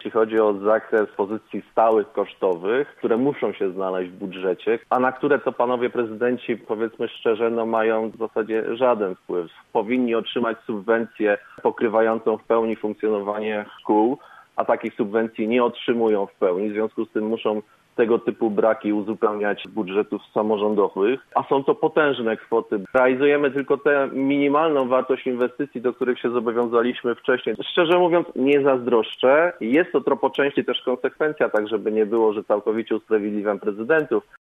jeśli chodzi o zakres pozycji stałych kosztowych, które muszą się znaleźć w budżecie, a na które to panowie prezydenci, powiedzmy szczerze, mają w zasadzie żaden wpływ. Powinni otrzymać subwencję pokrywającą w pełni funkcjonowanie szkół, a takich subwencji nie otrzymują w pełni, w związku z tym muszą tego typu braki uzupełniać z budżetów samorządowych, a są to potężne kwoty. Realizujemy tylko tę minimalną wartość inwestycji, do których się zobowiązaliśmy wcześniej. Szczerze mówiąc, nie zazdroszczę. Jest to po części też konsekwencja, tak żeby nie było, że całkowicie usprawiedliwiam prezydentów.